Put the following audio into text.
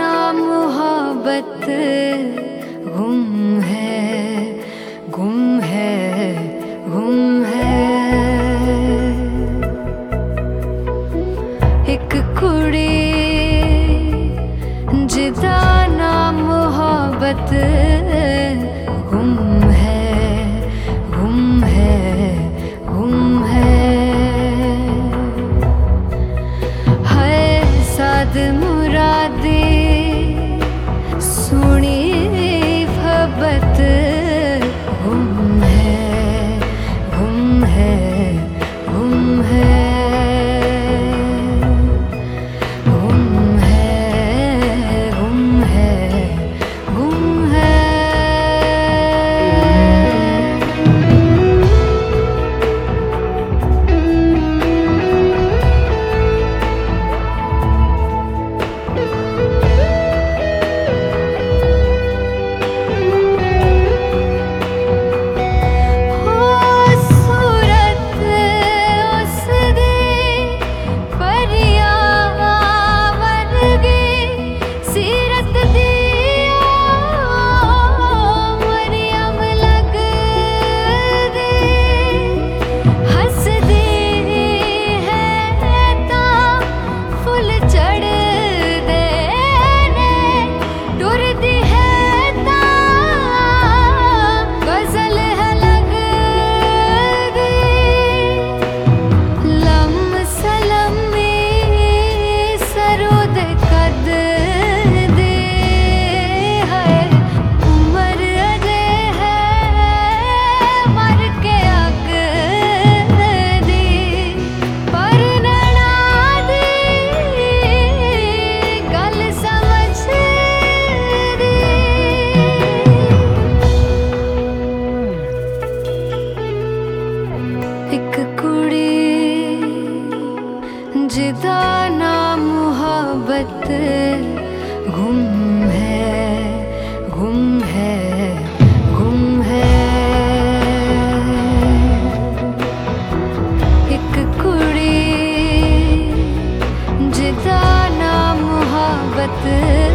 ना मोहब्बत गुम है, गुम है, गुम है। एक कुड़ी जिदा ना मोहब्बत गुम है, गुम है, गुम है। है साद मुरादी सोनी फबत गुम है, गुम है, गुम है, गुम है, गुम है, गुम है। एक कुड़ी जिदा ना मोहब्बत गुम है, गुम है, गुम है। एक कुड़ी जिदा ना मोहब्बत